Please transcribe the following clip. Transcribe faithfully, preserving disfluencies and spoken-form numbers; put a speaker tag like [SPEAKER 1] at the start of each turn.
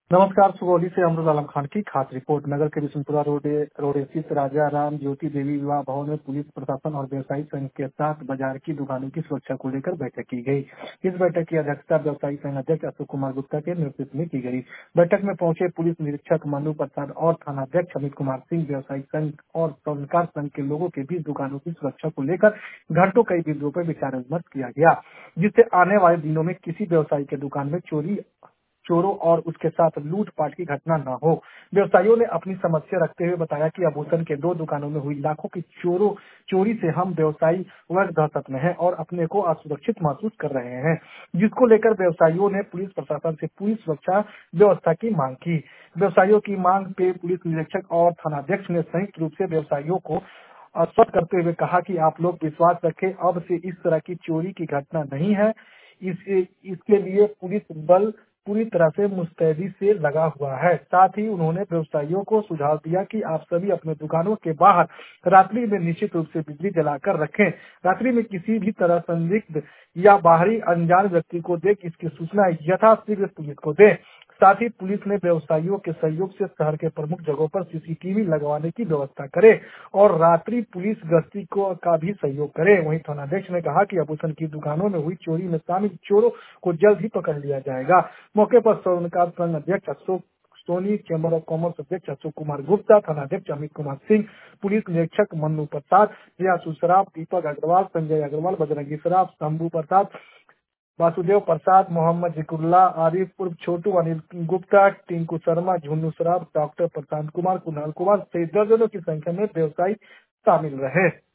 [SPEAKER 1] नमस्कार। सुगौली से अमरुद आलम खान की खास रिपोर्ट। नगर के बिशनपुरा रोड रोड स्थित राजा राम ज्योति देवी विवाह भवन में पुलिस प्रशासन और व्यवसायी संघ के साथ बाजार की दुकानों की सुरक्षा को लेकर बैठक की गई। इस बैठक की अध्यक्षता व्यवसायी संघ अध्यक्ष अशोक कुमार गुप्ता के नेतृत्व में की गई। बैठक में पहुंचे पुलिस निरीक्षक मनु प्रसाद और थानाध्यक्ष अमित कुमार सिंह व्यवसायी संघ और स्वर्णकार संघ के लोगों के बीच दुकानों की सुरक्षा को लेकर घंटों कई बिंदुओं पर विचार विमर्श किया गया, जिससे आने वाले दिनों में किसी व्यवसायी के दुकान में चोरी चोरों और उसके साथ लूटपाट की घटना न हो। व्यवसायियों ने अपनी समस्या रखते हुए बताया कि आभूषण के दो दुकानों में हुई लाखों की चोरों चोरी से हम व्यवसायी वर्ग दहशत में हैं और अपने को असुरक्षित महसूस कर रहे हैं, जिसको लेकर व्यवसायियों ने पुलिस प्रशासन से पूरी सुरक्षा व्यवस्था की मांग की। व्यवसायियों की मांग पे पुलिस निरीक्षक और थानाध्यक्ष ने संयुक्त रूप से व्यवसायियों को आश्वस्त करते हुए कहा कि आप लोग विश्वास रखें, अब से इस तरह की चोरी की घटना नहीं है। इस इसके लिए पुलिस बल पूरी तरह से मुस्तैदी से लगा हुआ है। साथ ही उन्होंने व्यवसायियों को सुझाव दिया कि आप सभी अपने दुकानों के बाहर रात्रि में निश्चित रूप से बिजली जलाकर रखें। रात्रि में किसी भी तरह संदिग्ध या बाहरी अनजान व्यक्ति को देख इसकी सूचना यथाशीघ्र पुलिस को दें। साथ ही पुलिस ने व्यवसायियों के सहयोग से शहर के प्रमुख जगहों पर सीसीटीवी लगवाने की व्यवस्था करे और रात्रि पुलिस गश्ती को का भी सहयोग करे। वहीं थानाध्यक्ष ने कहा कि आभूषण की दुकानों में हुई चोरी में शामिल चोरों को जल्द ही पकड़ लिया जाएगा। मौके पर स्वर्णकार संघ अध्यक्ष Ashok Soni, chamber of commerce अध्यक्ष अशोक कुमार गुप्ता, थानाध्यक्ष अमित कुमार सिंह, पुलिस निरीक्षक मन्नू प्रसाद, प्रियांशु सराफ, दीपक अग्रवाल, संजय अग्रवाल, बजरंगी सराफ, शंभू प्रसाद, वासुदेव प्रसाद, मोहम्मद जिकुल्ला, आरिफ उर्फ छोटू, अनिल गुप्ता, टिंकू शर्मा, झुन्नू सराफ, डॉक्टर प्रशांत कुमार, कुणाल कुमार सहित दर्जनों की संख्या में व्यवसायी शामिल रहे।